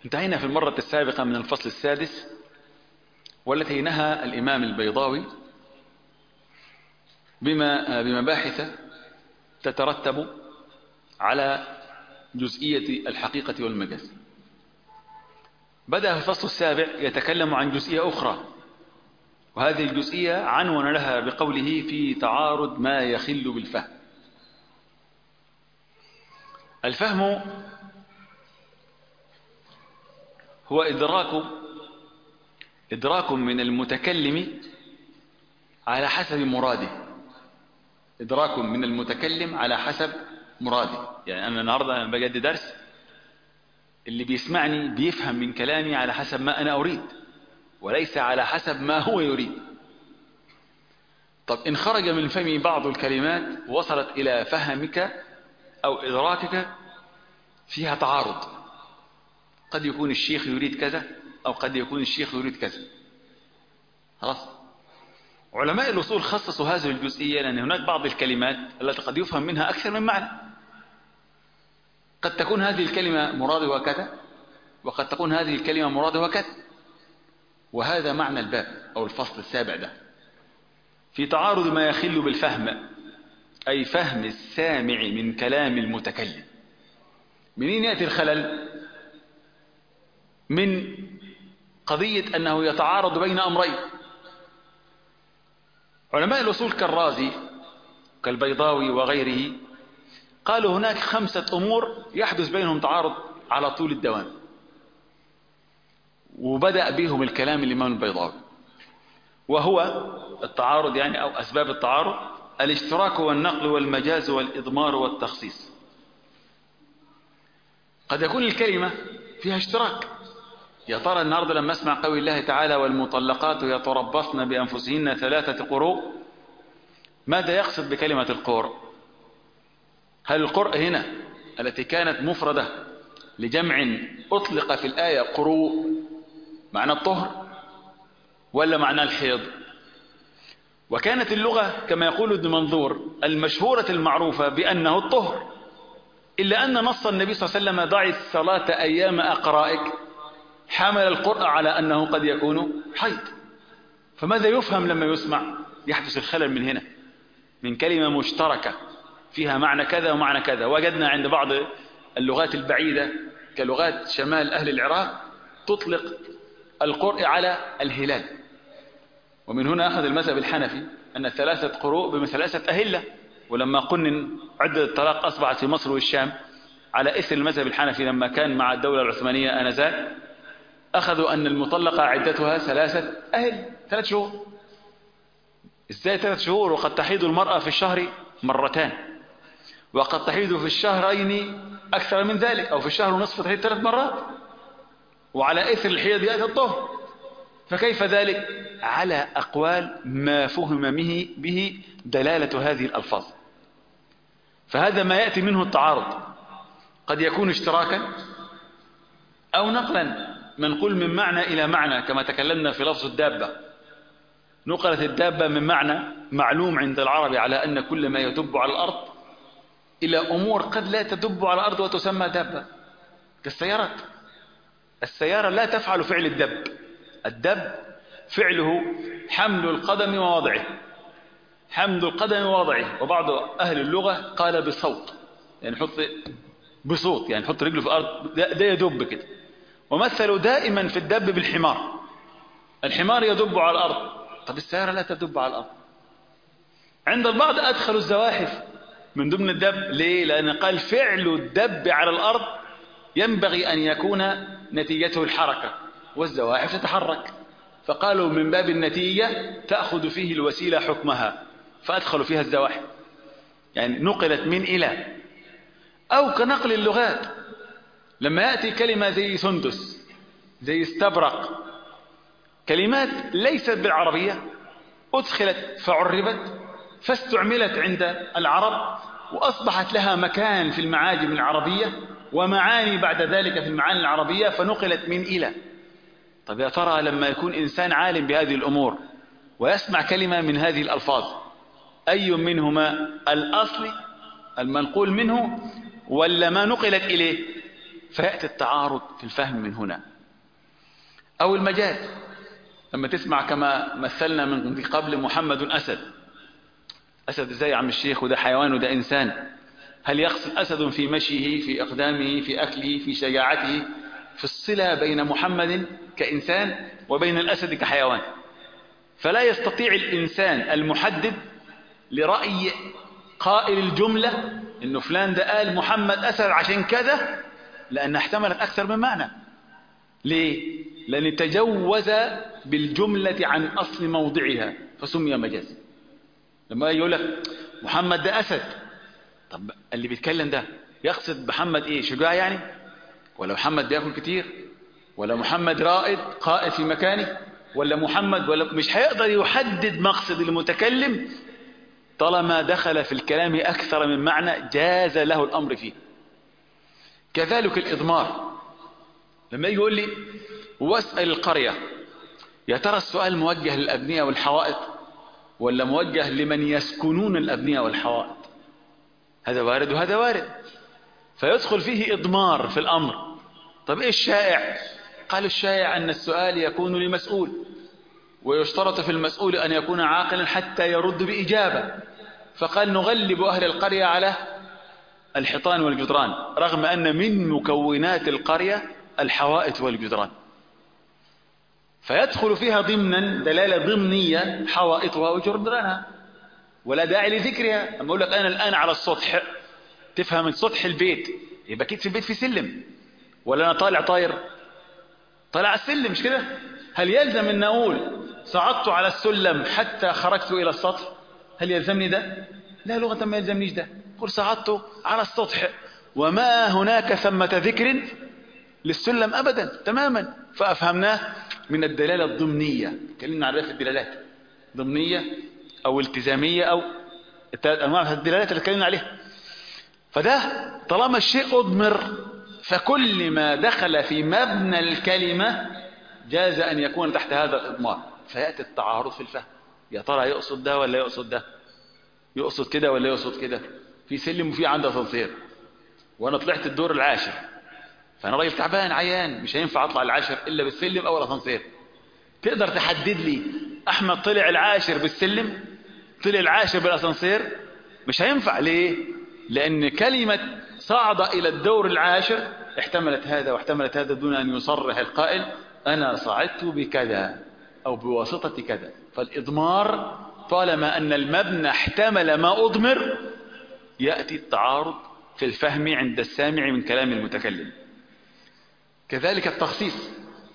انتهينا في المرة السابقة من الفصل السادس، والتي نهى الإمام البيضاوي بمباحث تترتب على جزئية الحقيقة والمجاز. بدأ في الفصل السابع يتكلم عن جزئية أخرى، وهذه الجزئية عنون لها بقوله في تعارض ما يخل بالفهم. الفهم هو إدراك من المتكلم على حسب مراده. إدراك من المتكلم على حسب مراده. يعني أنا النهاردة لما باجي أدي درس، اللي بيسمعني بيفهم من كلامي على حسب ما أنا أريد، وليس على حسب ما هو يريد. طب إن خرج من فمي بعض الكلمات وصلت إلى فهمك أو إدراكك فيها تعارض، قد يكون الشيخ يريد كذا أو قد يكون الشيخ يريد كذا. خلاص، علماء الأصول خصصوا هذه الجزئية لأن هناك بعض الكلمات التي قد يفهم منها أكثر من معنى. قد تكون هذه الكلمة مرادها كذا، وقد تكون هذه الكلمة مرادها كذا. وهذا معنى الباب أو الفصل السابع ده، في تعارض ما يخل بالفهم، أي فهم السامع من كلام المتكلم. منين يأتي الخلل؟ من قضية أنه يتعارض بين أمرين. علماء الأصول كالرازي كالبيضاوي وغيره قالوا هناك 5 أمور يحدث بينهم تعارض على طول الدوام، وبدأ بهم الكلام الإمام البيضاوي. وهو التعارض يعني أو أسباب التعارض: الاشتراك والنقل والمجاز والإضمار والتخصيص. قد يكون الكلمة فيها اشتراك. يا ترى النهارده لما اسمع قول الله تعالى والمطلقات يتربصن بأنفسهن 3 قروء، ماذا يقصد بكلمة القرء؟ هل القرء هنا التي كانت مفردة لجمع أطلق في الآية قروء معنى الطهر، ولا معنى الحيض؟ وكانت اللغة كما يقول ابن منظور المشهورة المعروفة بأنه الطهر، إلا أن نص النبي صلى الله عليه وسلم ضع الصلاة أيام أقرائك حمل القرء على أنه قد يكون حيض. فماذا يفهم لما يسمع؟ يحدث الخلل من هنا، من كلمة مشتركة فيها معنى كذا ومعنى كذا. وجدنا عند بعض اللغات البعيدة كلغات شمال أهل العراق تطلق القرء على الهلال، ومن هنا أخذ المذهب الحنفي أن 3 قروء ب3 أهلة. ولما قنن عدة الطلاق أصبحت في مصر والشام على إثر المذهب الحنفي لما كان مع الدولة العثمانية آنذاك، أخذوا أن المطلقة عدتها 3 أهل، 3 شهور. إزاي 3 شهور وقد تحيض المرأة في الشهر 2 مرات، وقد تحيض في الشهرين أكثر من ذلك، أو في الشهر ونصف تحيض 3 مرات، وعلى إثر الحيض يأتي الطهر. فكيف ذلك؟ على أقوال ما فهم به دلالة هذه الألفاظ. فهذا ما يأتي منه التعارض، قد يكون اشتراكا أو نقلا، منقول من معنى إلى معنى، كما تكلمنا في لفظ الدابة. نقلت الدابة من معنى معلوم عند العرب على أن كل ما يدب على الأرض إلى أمور قد لا تدب على الأرض وتسمى دابة، كالسيارات. السيارة لا تفعل فعل الدب. الدب فعله حمل القدم ووضعه، حمل القدم ووضعه. وبعض أهل اللغة قال بصوت، يعني حط بصوت، يعني حط رجله في الأرض، ده يدب كده. ومثلوا دائما في الدب بالحمار. الحمار يدب على الأرض، طب السيارة لا تدب على الأرض. عند البعض أدخلوا الزواحف من ضمن الدب. ليه؟ لأن قال فعل الدب على الأرض ينبغي أن يكون نتيجته الحركة، والزواحف تتحرك، فقالوا من باب النتيجة تأخذ فيه الوسيلة حكمها، فأدخلوا فيها الزواحف. يعني نقلت من إلى. أو كنقل اللغات، لما يأتي كلمة زي سندس، زي استبرق، كلمات ليست بالعربية أدخلت فعربت فاستعملت عند العرب، وأصبحت لها مكان في المعاجم العربية ومعاني بعد ذلك في المعاني العربية، فنقلت من إلى. طب يا ترى لما يكون إنسان عالم بهذه الأمور ويسمع كلمة من هذه الألفاظ، أي منهما الأصل المنقول منه ولا ما نقلت إليه؟ فيأتي التعارض في الفهم من هنا. أو المجاز، لما تسمع كما مثلنا من قبل محمد أسد. أسد ازاي يا عم الشيخ؟ وده حيوان وده إنسان. هل يقصد أسد في مشيه، في إقدامه، في أكله، في شجاعته، في الصلة بين محمد كإنسان وبين الأسد كحيوان؟ فلا يستطيع الإنسان المحدد لرأي قائل الجملة إنه فلان ده قال محمد أسد عشان كذا، لأن احتملت أكثر من معنى. ليه؟ لأن تجوز بالجملة عن أصل موضعها فسمي مجاز. لما يقول لك محمد ده أسد، طب اللي بيتكلم ده يقصد محمد إيه؟ شجاع يعني؟ ولا محمد بياكل كتير؟ ولا محمد رائد قائد في مكانه؟ ولا محمد، ولا مش هيقدر يحدد مقصد المتكلم طالما دخل في الكلام أكثر من معنى جاز له الأمر فيه. كذلك الإضمار، لما يجي يقول لي واسأل القرية، يا ترى السؤال موجه للأبنية والحوائط ولا موجه لمن يسكنون الأبنية والحوائط؟ هذا وارد وهذا وارد، فيدخل فيه إضمار في الأمر. طب إيه الشائع؟ قال الشائع أن السؤال يكون لمسؤول، ويشترط في المسؤول أن يكون عاقلا حتى يرد بإجابة، فقال نغلب أهل القرية على الحيطان والجدران، رغم أن من مكونات القرية الحوائط والجدران، فيدخل فيها ضمنا دلالة ضمنية حوائطها وجدرانها، ولا داعي لذكرها. أما أقول لك أنا الآن على السطح، تفهم من سطح البيت، يبقى أكيد في البيت في سلم، ولا أنا طالع طاير؟ طالع على السلم، مش كده؟ هل يلزم أن أقول صعدت على السلم حتى خرجت إلى السطح؟ هل يلزمني ده؟ لا، لغة ما يلزمنيش ده. قل صعدت على السطح وما هناك ثمة ذكر للسلم أبدا تماما، فأفهمناه من الدلالة الضمنية. كلمنا عن في الدلالات ضمنية أو التزامية أو أنواع الدلالات اللي اتكلمنا عليها. فده طالما الشيء أضمر، فكل ما دخل في مبنى الكلمة جاز أن يكون تحت هذا الإضمار، فيأتي التعارض في الفهم. يا ترى يقصد ده ولا يقصد ده؟ يقصد كده ولا يقصد كده؟ في سلم وفي عنده أسانسير، وأنا طلعت الدور العاشر، فأنا راجل تعبان عيان، مش هينفع أطلع العاشر إلا بالسلم أو الأسانسير. تقدر تحدد لي أحمد طلع العاشر بالسلم، طلع العاشر بالأسانسير؟ مش هينفع. ليه؟ لأن كلمة صعد إلى الدور العاشر احتملت هذا واحتملت هذا دون أن يصرح القائل أنا صعدت بكذا أو بواسطة كذا. فالإضمار طالما أن المبنى احتمل ما أضمر، يأتي التعارض في الفهم عند السامع من كلام المتكلم. كذلك التخصيص،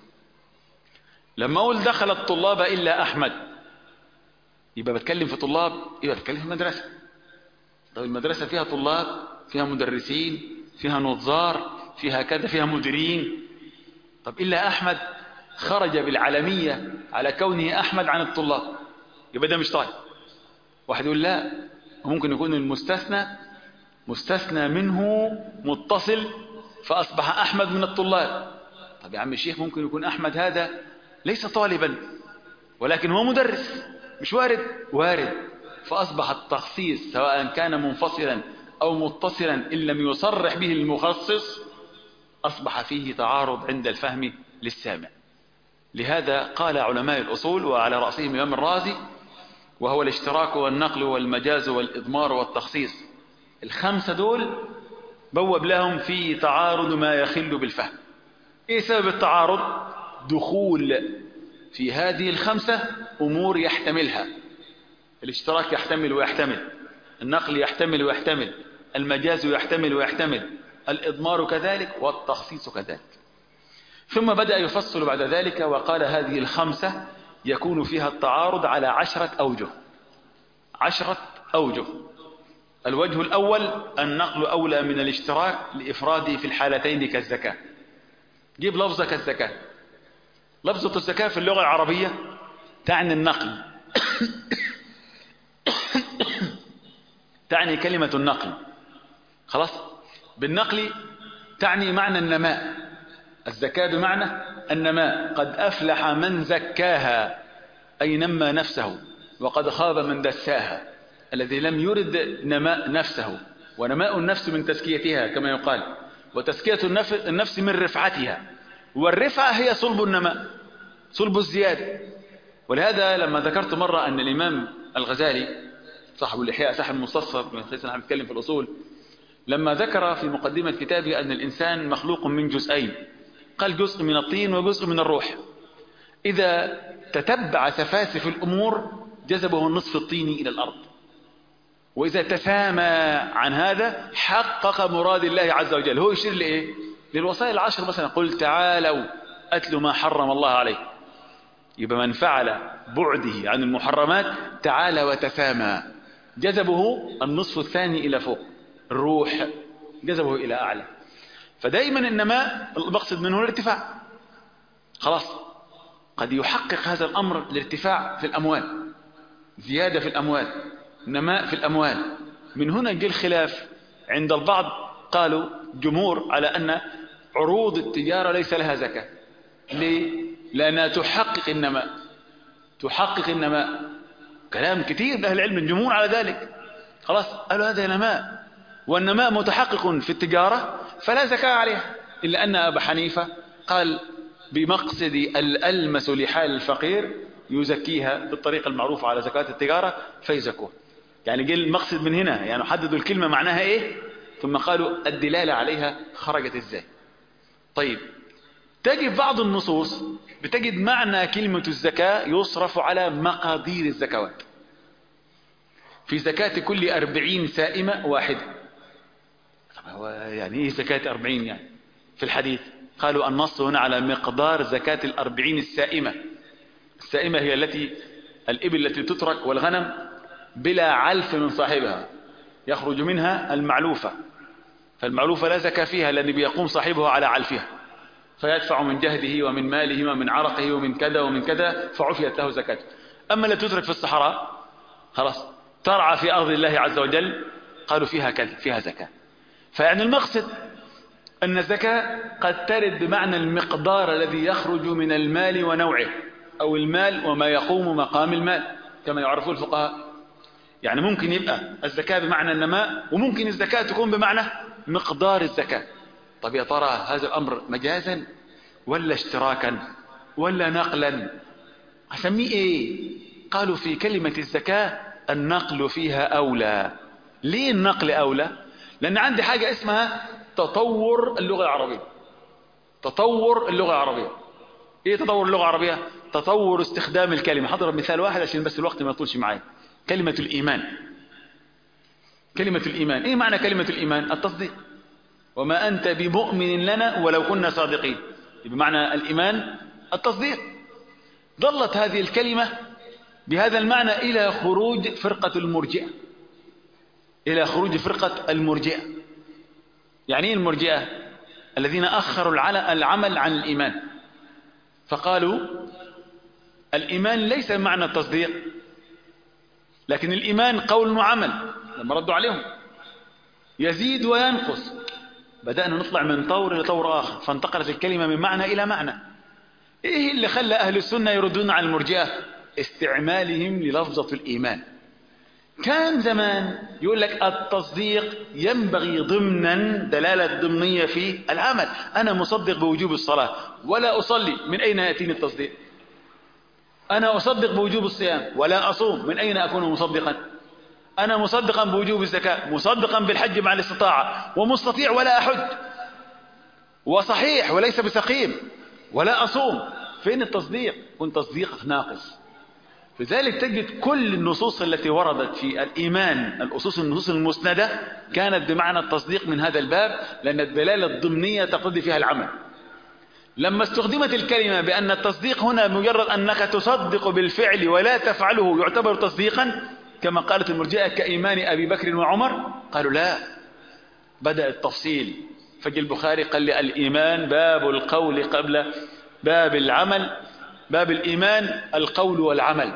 لما أقول دخل الطلاب إلا أحمد، يبقى بتكلم في طلاب، يبقى بتكلم في المدرسة. طب المدرسة فيها طلاب، فيها مدرسين، فيها نظار، فيها كذا، فيها مديرين. طب إلا أحمد خرج بالعلمية على كونه أحمد عن الطلاب، يبقى ده مش طالب. واحد يقول لا، ممكن يكون المستثنى مستثنى منه متصل فأصبح أحمد من الطلاب. طب يا عم الشيخ، ممكن يكون أحمد هذا ليس طالبا ولكن هو مدرس، مش وارد؟ وارد. فأصبح التخصيص سواء كان منفصلا أو متصلا إن لم يصرح به المخصص أصبح فيه تعارض عند الفهم للسامع. لهذا قال علماء الأصول وعلى رأسهم الإمام الرازي، وهو الاشتراك والنقل والمجاز والإضمار والتخصيص، الخمسة دول بوب لهم في تعارض ما يخل بالفهم. ايه سبب التعارض؟ دخول في هذه الخمسة أمور يحتملها. الاشتراك يحتمل ويحتمل، النقل يحتمل ويحتمل، المجاز يحتمل ويحتمل، الإضمار كذلك، والتخصيص كذلك. ثم بدأ يفصل بعد ذلك وقال هذه الخمسة يكون فيها التعارض على 10 أوجه. 10 أوجه. الوجه الأول: النقل أولى من الاشتراك لإفراده في الحالتين كالزكاة. جيب لفظة كالزكاة. لفظة الزكاة في اللغة العربية تعني النقل تعني كلمة النقل، خلاص. بالنقل تعني معنى النماء. الزكاة بمعنى النماء. قد أفلح من زكاها، أي نمى نفسه، وقد خاب من دساها، الذي لم يرد نماء نفسه، ونماء النفس من تزكيتها كما يقال. وتزكية النفس من رفعتها، والرفعة هي صلب النماء، صلب الزيادة. ولهذا لما ذكرت مرة أن الإمام الغزالي صاحب الإحياء صاحب المستصفى من خلال نحن نتكلم في الأصول، لما ذكر في مقدمة كتابه أن الإنسان مخلوق من جزئين، قال جزء من الطين وجزء من الروح. إذا تتبع سفاسف الأمور جذبه النصف الطيني إلى الأرض، وإذا تسامى عن هذا حقق مراد الله عز وجل. هو يشير لإيه؟ للوصايا العشر مثلا، قل تعالوا أتلوا ما حرم الله عليه. يبقى من فعل بعده عن المحرمات تعالى وتسامى، جذبه النصف الثاني إلى فوق، الروح جذبه إلى أعلى. فدائما النماء المقصد منه الارتفاع. خلاص، قد يحقق هذا الأمر الارتفاع في الأموال، زيادة في الأموال، نماء في الأموال. من هنا جاء الخلاف عند البعض، قالوا جمهور على أن عروض التجارة ليس لها زكاة. ليه؟ لأنها تحقق النماء، تحقق النماء. كلام كثير من أهل العلم الجمهور على ذلك. خلاص، قالوا هذا نماء، والنماء متحقق في التجارة فلا زكاة عليها. إلا أن أبا حنيفة قال بمقصد الألمس لحال الفقير يزكيها بالطريقة المعروفة على زكاة التجارة فيزكوه. يعني جاء المقصد من هنا، يعني حددوا الكلمة معناها إيه، ثم قالوا الدلالة عليها خرجت إزاي. طيب، تجد بعض النصوص بتجد معنى كلمة الزكاة يصرف على مقادير الزكوات. في زكاة كل 40 سائمة واحدة. هو يعني إيه زكاة 40 يعني في الحديث؟ قالوا النص هنا على مقدار زكاة 40 السائمة. السائمة هي الإبل التي تترك والغنم بلا علف من صاحبها، يخرج منها المعلوفة، فالمعلوفة لا زكاة فيها لأن بيقوم صاحبها على علفها، فيدفع من جهده ومن ماله ومن عرقه ومن كذا ومن كذا، فعفيت له زكاته. أما التي تترك في الصحراء خلاص ترعى في أرض الله عز وجل، قالوا فيها كذا، فيها زكاة. فيعني المقصد أن الزكاة قد ترد بمعنى المقدار الذي يخرج من المال ونوعه، أو المال وما يقوم مقام المال كما يعرفون الفقهاء. يعني ممكن يبقى الزكاة بمعنى النماء، وممكن الزكاة تكون بمعنى مقدار الزكاة. طب يا ترى هذا الأمر مجازا ولا اشتراكا ولا نقلا؟ أسميه إيه؟ قالوا في كلمة الزكاة النقل فيها أولى. ليه النقل أولى؟ لأن عندي حاجة اسمها تطور اللغة العربية. تطور اللغة العربية. إيه تطور اللغة العربية؟ تطور استخدام الكلمة. هضرب مثال واحد عشان بس الوقت ما يطولش معايا. كلمة الإيمان. كلمة الإيمان، إيه معنى كلمة الإيمان؟ التصديق. وما أنت بمؤمن لنا ولو كنا صادقين. بمعنى الإيمان التصديق. ظلت هذه الكلمة بهذا المعنى إلى خروج فرقة المرجئة. إلى خروج فرقة المرجئة. يعني إيه المرجئة؟ الذين أخروا العمل عن الإيمان، فقالوا الإيمان ليس معنى التصديق، لكن الإيمان قول وعمل. لما ردوا عليهم يزيد وينقص، بدأنا نطلع من طور إلى طور آخر، فانتقلت الكلمة من معنى إلى معنى. إيه اللي خلى أهل السنة يردون على المرجئة؟ استعمالهم للفظة الإيمان. كان زمان يقول لك التصديق ينبغي ضمنا، دلالة ضمنية في العمل. أنا مصدق بوجوب الصلاة ولا أصلي، من أين يأتيني التصديق؟ أنا أصدق بوجوب الصيام ولا أصوم، من أين أكون مصدقا؟ أنا مصدقا بوجوب الزكاة، مصدقا بالحج مع الاستطاعة، ومستطيع ولا أحج، وصحيح وليس بسقيم، ولا أصوم. فين التصديق؟ كن تصديقك ناقص. لذلك تجد كل النصوص التي وردت في الإيمان، النصوص المسندة، كانت بمعنى التصديق من هذا الباب، لأن الدلالة الضمنية تقتضي فيها العمل. لما استخدمت الكلمة بأن التصديق هنا مجرد أنك تصدق بالفعل ولا تفعله يعتبر تصديقا، كما قالت المرجئة كإيمان أبي بكر وعمر، قالوا لا، بدأ التفصيل. فجي البخاري قال لي الإيمان باب القول قبل باب العمل، باب الإيمان القول والعمل،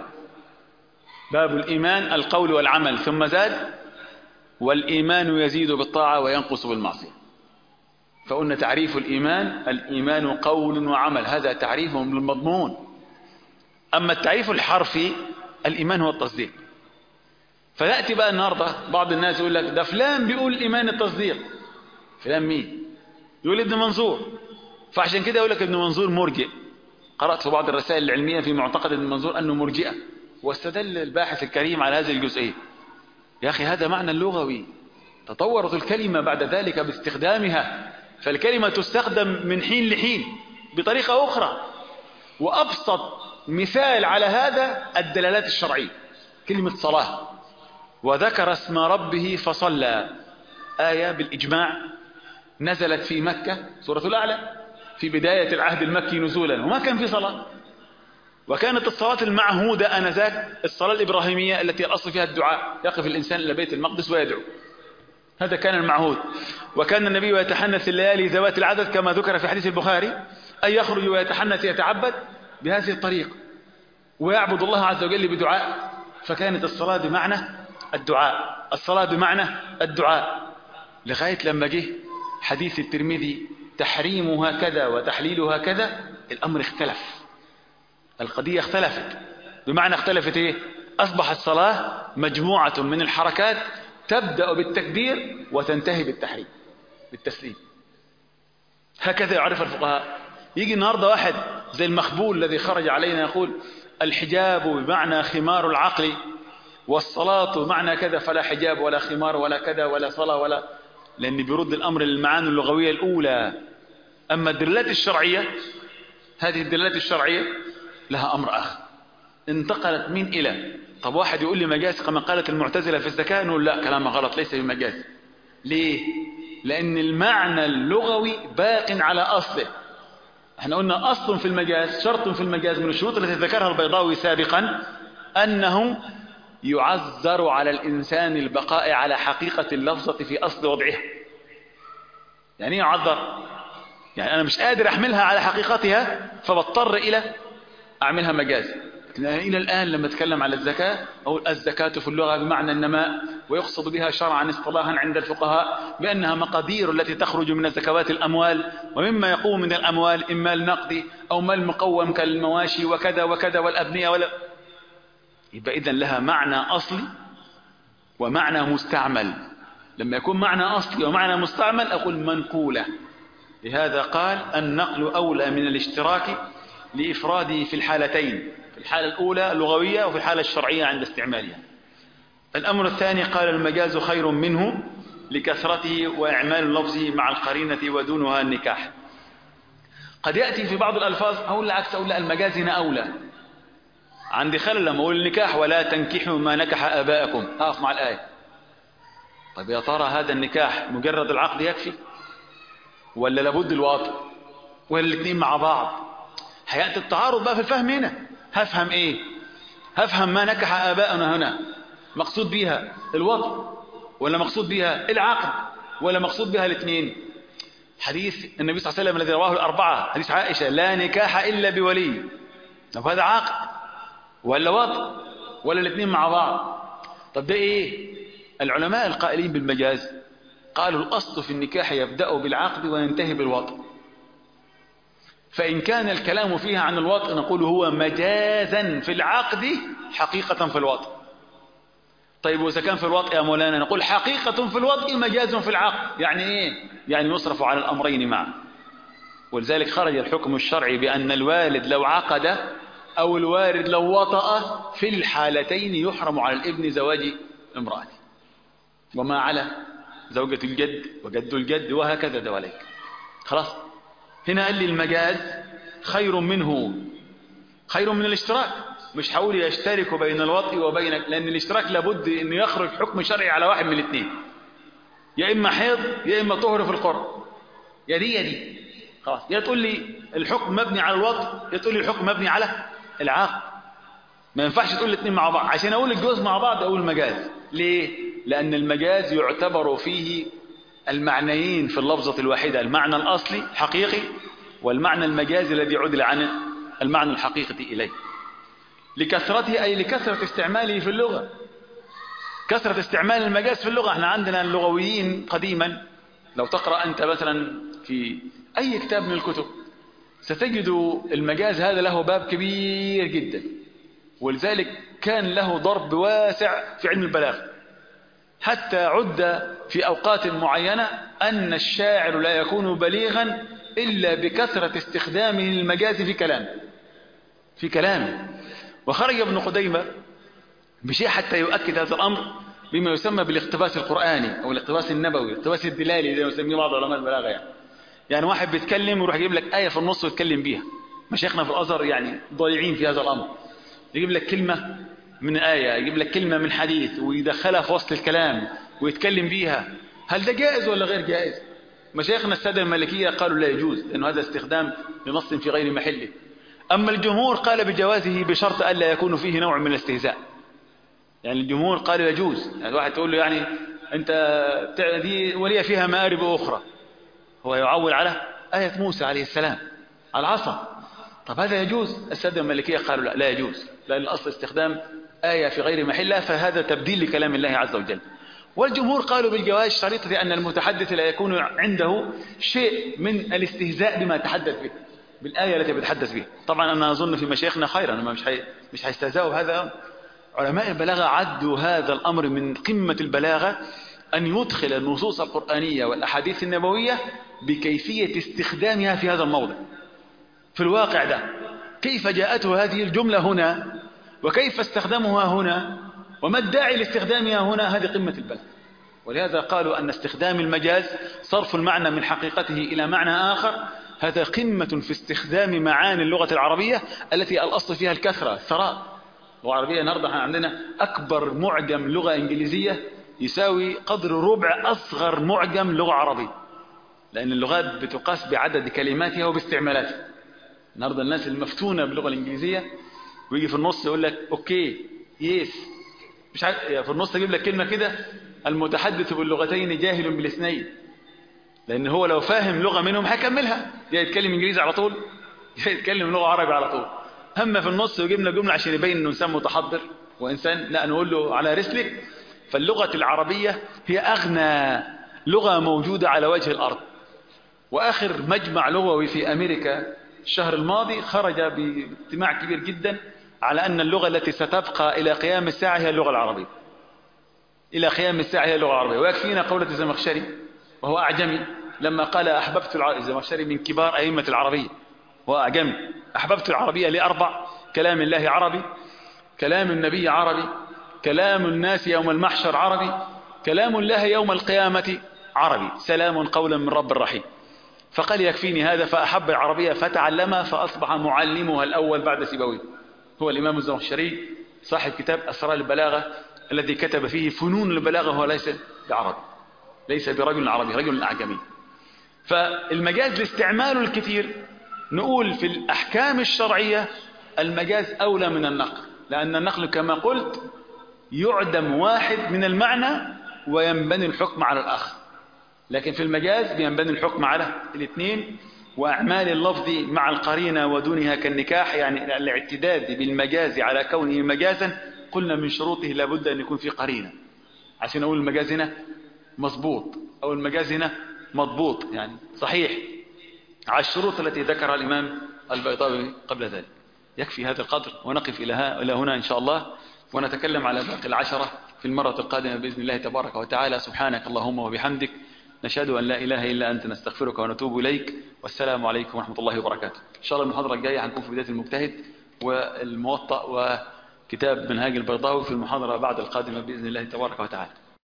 باب الإيمان القول والعمل، ثم زاد والإيمان يزيد بالطاعة وينقص بالمعصية. فقلنا تعريف الإيمان قول وعمل، هذا تعريف بالمضمون. أما التعريف الحرفي الإيمان هو التصديق. فيأتي بقى النهاردة بعض الناس يقول لك ده فلان بيقول الإيمان التصديق. فلان مين؟ يقول ابن منظور. فعشان كده يقول لك ابن منظور مرجئ. قرأت في بعض الرسائل العلمية في معتقد ابن منظور أنه مرجئة، واستدل الباحث الكريم على هذه الجزئية. يا أخي هذا معنى لغوي، تطورت الكلمة بعد ذلك باستخدامها، فالكلمة تستخدم من حين لحين بطريقة أخرى. وأبسط مثال على هذا الدلالات الشرعية. كلمة صلاة، وذكر اسم ربه فصلى، آية بالإجماع نزلت في مكة، سورة الأعلى، في بداية العهد المكي نزولا، وما كان في صلاة. وكانت الصلاة المعهودة آنذاك الصلاة الإبراهيمية التي الأصل فيها الدعاء، يقف الإنسان إلى بيت المقدس ويدعو، هذا كان المعهود. وكان النبي يتحنث الليالي ذوات العدد كما ذكر في حديث البخاري، أن يخرج ويتحنث يتعبد بهذه الطريقة ويعبد الله عز وجل بدعاء. فكانت الصلاة بمعنى الدعاء، الصلاة بمعنى الدعاء، لغاية لما جه حديث الترمذي تحريمها كذا وتحليلها كذا، الأمر اختلف، القضية اختلفت. بمعنى اختلفت ايه؟ أصبح الصلاة مجموعة من الحركات تبدأ بالتكبير وتنتهي بالتحريم بالتسليم. هكذا يعرف الفقهاء. يجي النهاردة واحد زي المخبول الذي خرج علينا يقول الحجاب بمعنى خمار العقل، والصلاة بمعنى كذا، فلا حجاب ولا خمار ولا كذا ولا صلاة ولا، لأن بيرد الأمر للمعاني اللغوية الأولى. أما الدلالات الشرعية، هذه الدلالات الشرعية لها أمر آخر، انتقلت من إلى. طب واحد يقول لي مجاز كما قالت المعتزلة في الزكاة، نقول لا، كلام غلط، ليس بمجاز. ليه؟ لأن المعنى اللغوي باق على أصله. احنا قلنا أصل في المجاز، شرط في المجاز من الشروط التي ذكرها البيضاوي سابقا، أنه يعذر على الإنسان البقاء على حقيقة اللفظة في أصل وضعها. يعني يعذر، يعني أنا مش قادر أحملها على حقيقتها فبضطر إلى أعملها مجاز. لكن إلى الآن لما أتكلم على الزكاة أقول الزكاة في اللغة بمعنى النماء، ويقصد بها شرعا اصطلاحا عند الفقهاء بأنها مقادير التي تخرج من زكوات الأموال، ومما يقوم من الأموال إما النقدي أو مال مقوم كالمواشي وكذا وكذا والأبنية ولا. يبقى إذن لها معنى أصلي ومعنى مستعمل. لما يكون معنى أصلي ومعنى مستعمل أقول منقولة. لهذا قال النقل أولى من الاشتراك لإفراده في الحالتين، في الحالة الأولى اللغوية وفي الحالة الشرعية عند استعمالها. الأمر الثاني قال المجاز خير منه لكثرته وإعمال اللفظ مع القرينة ودونها النكاح. قد يأتي في بعض الألفاظ أقول العكس، أقول لا، المجاز هنا أولى. عندي خلل لما أقول النكاح ولا تنكحوا ما نكح آباءكم، هقف مع الآية. طيب يا ترى هذا النكاح مجرد العقد يكفي ولا لابد الوطء ولا الاثنين مع بعض؟ هيأتي التعارض بقى في الفهم هنا. هفهم ايه؟ هفهم ما نكح آباءنا هنا مقصود بها الوطء ولا مقصود بها العقد ولا مقصود بها الاثنين؟ حديث النبي صلى الله عليه وسلم الذي رواه الأربعة، حديث عائشة، لا نكاح إلا بولي. طب هذا عقد ولا وطء ولا الاثنين مع بعض؟ طب ده ايه؟ العلماء القائلين بالمجاز قالوا الأصل في النكاح يبدأ بالعقد وينتهي بالوطء. فإن كان الكلام فيها عن الوطء نقول هو مجازا في العقد حقيقة في الوطء. طيب وإذا كان في الوطء يا مولانا نقول حقيقة في الوطء مجاز في العقد. يعني إيه؟ يعني يصرف على الأمرين معا. ولذلك خرج الحكم الشرعي بأن الوالد لو عقد أو الوالد لو وطأ في الحالتين يحرم على الابن زواج امرأته، وما على زوجة الجد وجد الجد وهكذا دواليك. خلاص. هنا قال لي المجاز خير منه، خير من الاشتراك. مش حاول يشترك بين الوطء وبين، لأن الاشتراك لابد أنه يخرج حكم شرعي على واحد من الاثنين، يا إما حيض يا إما طهر في القرء، يا دي يا دي. خلاص. يا تقول لي الحكم مبني على الوطء يا تقول لي الحكم مبني على العقد. ما ينفعش تقول الاثنين مع بعض. عشان أقول الجوز مع بعض أقول مجاز. ليه؟ لأن المجاز يعتبر فيه المعنيين في اللفظة الواحدة، المعنى الأصلي حقيقي والمعنى المجازي الذي عدل عن المعنى الحقيقي إليه. لكثرته أي لكثرة استعماله في اللغة، كثرة استعمال المجاز في اللغة. احنا عندنا اللغويين قديما، لو تقرأ أنت مثلا في أي كتاب من الكتب ستجد المجاز هذا له باب كبير جدا، ولذلك كان له ضرب واسع في علم البلاغة. حتى عد في أوقات معينة أن الشاعر لا يكون بليغا إلا بكثرة استخدامه للمجاز في كلامه. وخرج ابن قديمة بشيء حتى يؤكد هذا الأمر بما يسمى بالاقتباس القرآني أو الاقتباس النبوي، الاقتباس الدلالي زي ما يسميه بعض علماء البلاغة. يعني واحد بيتكلم ويروح يجيب لك آية في النص ويتكلم بيها. مشايخنا في الأزهر يعني ضايعين في هذا الأمر، يجيب لك كلمة من آية، يجيب لك كلمة من حديث ويدخلها في وسط الكلام ويتكلم بيها. هل ده جائز ولا غير جائز؟ مشايخنا السادة المالكية قالوا لا يجوز، لأنه هذا استخدام لنص في غير محله. أما الجمهور قال بجوازه بشرط ألا يكون فيه نوع من الاستهزاء. يعني الجمهور قال يجوز. يعني الواحد تقول له يعني أنت دي ولي فيها مآرب أخرى، هو يعول على آية موسى عليه السلام على العصا. طب هذا يجوز؟ السادة المالكية قالوا لا يجوز، لأن الأصل استخدام آية في غير محلها، فهذا تبديل لكلام الله عز وجل. والجمهور قالوا بالجواز شريطة أن المتحدث لا يكون عنده شيء من الاستهزاء بما تحدث به، بالآية التي بتحدث بها. طبعا أنا أظن في مشايخنا خيرا، مش هيستهزئوا بهذا. علماء البلاغة عدوا هذا الأمر من قمة البلاغة، أن يدخل النصوص القرآنية والأحاديث النبوية بكيفية استخدامها في هذا الموضع، في الواقع ده، كيف جاءته هذه الجملة هنا، وكيف استخدمها هنا، وما الداعي لاستخدامها هنا. هذه قمة البلاغة. ولهذا قالوا أن استخدام المجاز صرف المعنى من حقيقته إلى معنى آخر، هذا قمة في استخدام معاني اللغة العربية التي الأصل فيها الكثرة، الثراء. اللغة العربية النهارده عندنا أكبر معجم لغة إنجليزية يساوي قدر ربع أصغر معجم لغة عربية، لأن اللغات بتقاس بعدد كلماتها وباستعمالاتها. النهارده الناس المفتونة باللغة الإنجليزية ويجي في النص يقول لك أوكي يس، مش عارف في النص يجيب لك كلمة كده، المتحدث باللغتين جاهل بالاثنين، لأن هو لو فاهم لغة منهم هيكملها، يا يتكلم إنجليزي على طول يا يتكلم لغة عربي على طول. هم في النص يجيب لنا جملة عشان يبين إنه إنسان متحضر وإنسان لا نقول له على رسلك. فاللغة العربية هي أغنى لغة موجودة على وجه الأرض. وآخر مجمع لغوي في أمريكا الشهر الماضي خرج باجتماع كبير جدا على أن اللغة التي ستبقى إلى قيام الساعة هي اللغة العربية. إلى قيام الساعة هي اللغة العربية. ويكفينا قولة الزمخشري وهو أعجمي لما قال أحببت الزمخشري من كبار أئمة العربية وهو أعجمي، أحببت العربية لأربع: كلام الله عربي، كلام النبي عربي، كلام الناس يوم المحشر عربي، كلام الله يوم القيامة عربي، سلام قولا من رب الرحيم. فقال يكفيني هذا، فأحب العربية فتعلمها فأصبح معلمها الأول بعد سيبويه. هو الإمام الزمخشري صاحب كتاب أسرار البلاغة الذي كتب فيه فنون البلاغة، هو ليس بعربي، ليس برجل عربي، رجل أعجمي. فالمجاز لاستعماله الكثير نقول في الأحكام الشرعية المجاز أولى من النقل، لأن النقل كما قلت يعدم واحد من المعنى وينبني الحكم على الآخر، لكن في المجاز بينبني الحكم على الاثنين. وأعمال اللفظ مع القرينة ودونها كالنكاح، يعني الاعتداد بالمجاز على كونه مجازا قلنا من شروطه لابد أن يكون في قرينة عشان نقول المجاز هنا مضبوط أو المجاز هنا مضبوط، يعني صحيح على الشروط التي ذكرها الإمام البيضاوي قبل ذلك. يكفي هذا القدر ونقف إلى هنا إن شاء الله، ونتكلم على باقي العشرة في المرة القادمة بإذن الله تبارك وتعالى. سبحانك اللهم وبحمدك، نشهد أن لا إله إلا أنت، نستغفرك ونتوب إليك، والسلام عليكم ورحمة الله وبركاته. إن شاء الله المحاضرة الجاية هنكون في بداية المجتهد والموطأ وكتاب منهاج البيضاوي في المحاضرة بعد القادمة بإذن الله تبارك وتعالى.